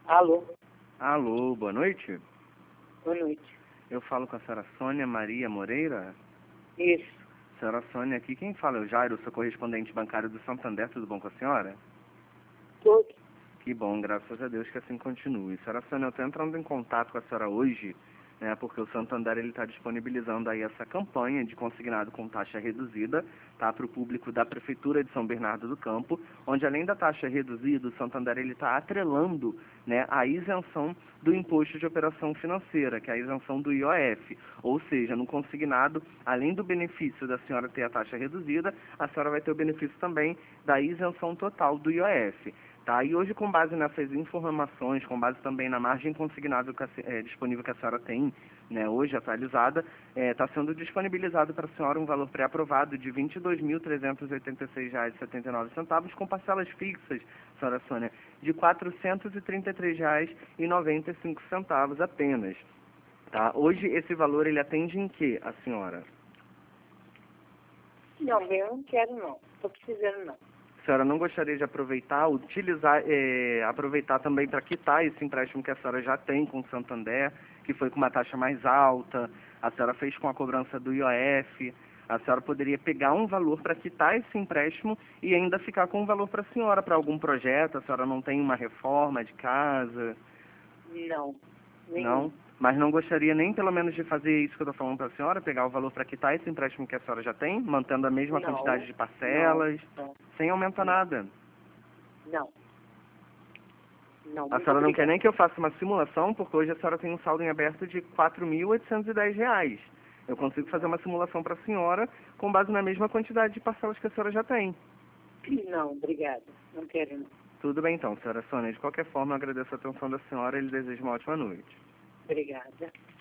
Alô, Alô, boa noite. boa noite. Eu falo com a senhora Sônia Maria Moreira. Isso, Senhora Sônia, aqui quem fala é o Jairo, sou correspondente bancário do Santander, tudo bom com a senhora? tudo. Que bom, graças a Deus que assim continue. Senhora Sônia, eu estou entrando em contato com a senhora hoje, né, porque o Santander está disponibilizando aí essa campanha de consignado com taxa reduzida, tá, para o público da Prefeitura de São Bernardo do Campo, onde além da taxa reduzida, o Santander está atrelando, né, a isenção do imposto de operação financeira, que é a isenção do IOF. Ou seja, no consignado, além do benefício da senhora ter a taxa reduzida, a senhora vai ter o benefício também da isenção total do IOF. Tá? E hoje, com base nessas informações, com base também na margem consignável disponível que a senhora tem, né, hoje atualizada, está sendo disponibilizado para a senhora um valor pré-aprovado de R$ 22.386,79, com parcelas fixas, senhora Sônia, de R$ 433,95 apenas. Tá? Hoje, esse valor ele atende em que, a senhora? Não, eu não quero não. Estou precisando não. A senhora não gostaria de aproveitar, aproveitar também para quitar esse empréstimo que a senhora já tem com o Santander, que foi com uma taxa mais alta, a senhora fez com a cobrança do IOF, a senhora poderia pegar um valor para quitar esse empréstimo e ainda ficar com um valor para a senhora, para algum projeto, a senhora não tem uma reforma de casa? Não, nenhum. Não? Mas não gostaria nem pelo menos de fazer isso que eu estou falando para a senhora, pegar o valor para quitar esse empréstimo que a senhora já tem, mantendo a mesma Não, quantidade de parcelas, não, sem aumentar nada? não. Não, A muito senhora não quer obrigada. nem que eu faça uma simulação, porque hoje a senhora tem um saldo em aberto de R$ 4.810. Eu consigo fazer uma simulação para a senhora com base na mesma quantidade de parcelas que a senhora já tem. Não, obrigada. Não quero não. Tudo bem então, senhora Sônia. De qualquer forma, eu agradeço a atenção da senhora e lhe desejo uma ótima noite. Obrigada.